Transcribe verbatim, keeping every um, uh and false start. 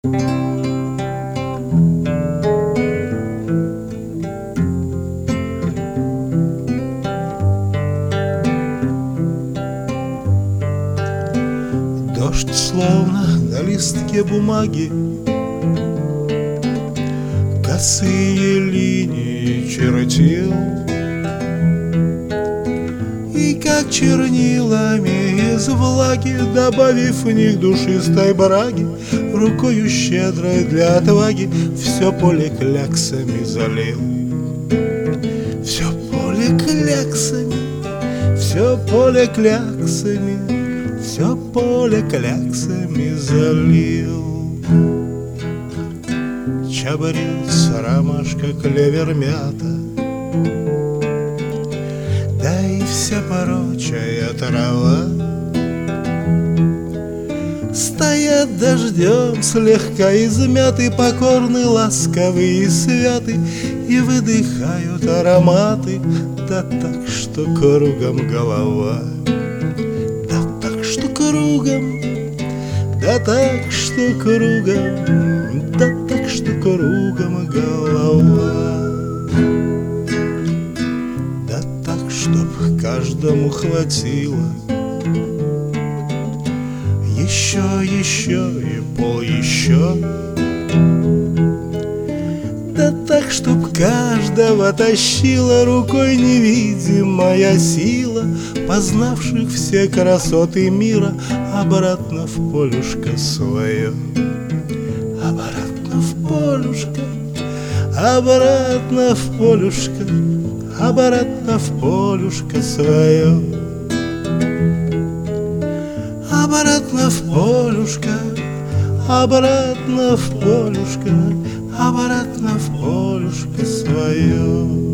Дождь словно на листке бумаги косые линии чертил, и как чернилами из влаги, добавив в них душистой браги, рукою щедрой для отваги все поле кляксами залил. Все поле кляксами, все поле кляксами, все поле кляксами залил. Чабрец, ромашка, клевер, мята, да и вся прочая трава стоят дождем слегка измяты, покорны, ласковые и святы, и выдыхают ароматы, да так, что кругом голова. Да так, что кругом, да так, что кругом, да так, что кругом голова. Да так, чтоб каждому хватило еще, еще и пол еще. Да так, чтоб каждого тащила рукой невидимая сила, познавших все красоты мира, обратно в полюшко свое. Обратно в полюшко, обратно в полюшко, обратно в полюшко свое. Обратно в полюшко, обратно в полюшко, обратно в полюшко свое.